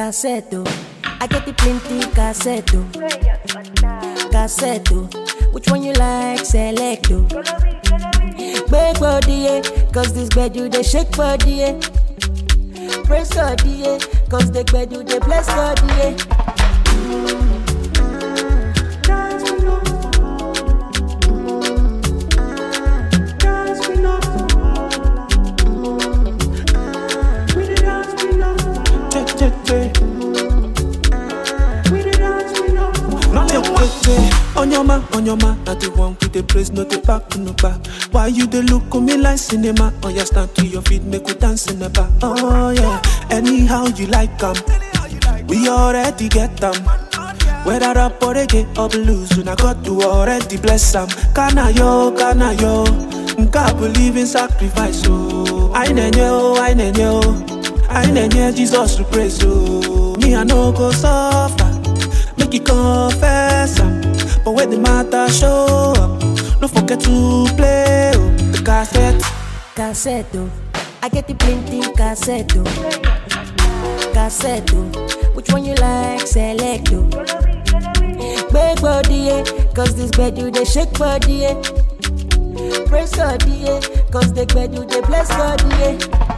Cassetto, I get the plenty cassetto. Cassetto, which one you like, selecto. Big body, yeah, cause this bed you they shake body, yeah. Press body, yeah, cause the bed you they bless body, yeah. On your man, not the one with the praise, not the back to no back. Why you they look at me like cinema? Oh, you stand to your feet, make we dance in the back. Oh yeah, anyhow you like them. We already get them. Whether up or reggae or blues, when I got to already bless them. Kana yo, God believe in sacrifice. Oh, I nenye, Jesus to praise. Oh, me I no go suffer. Make it confess. But when the matter show up, don't forget to play the cassette. Cassetto, I get the plenty cassetto. Cassetto, which one you like, selecto. Big body, yeah, cause this bed you they shake body, yeah. Press body, yeah, cause the bed you they bless body, yeah.